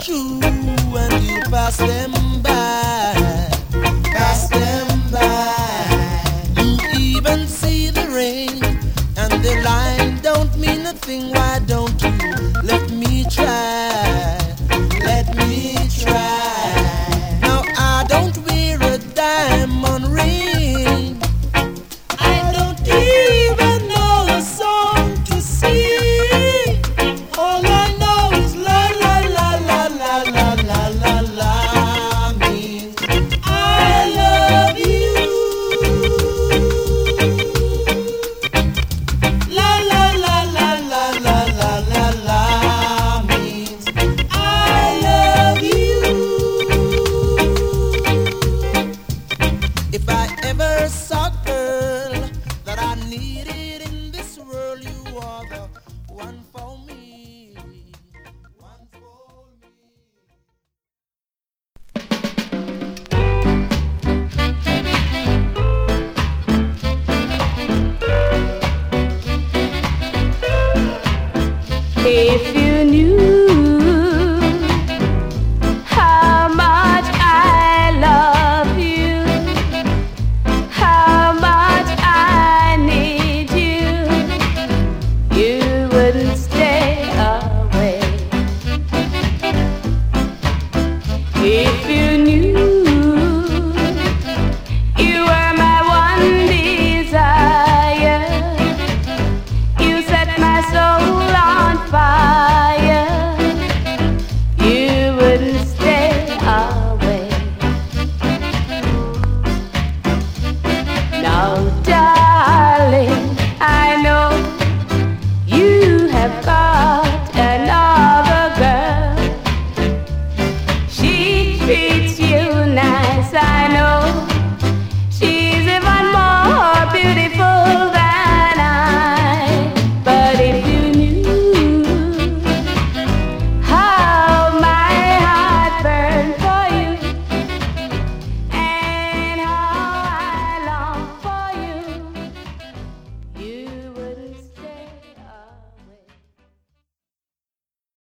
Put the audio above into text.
through and you pass them by, pass them by. You even see the rain and the line don't mean a thing. Why don't you let me try? Let me try. Now I don't wear a diamond ring. I don't even know a song to sing. All I know is la la la la la la la la la means I love you. La la la la la la la la la means I love you. If I ever saw a girl that I needed in this world, you are the one for me. One for me. If you knew how much I love you, how much I need you, you wouldn't stay away. If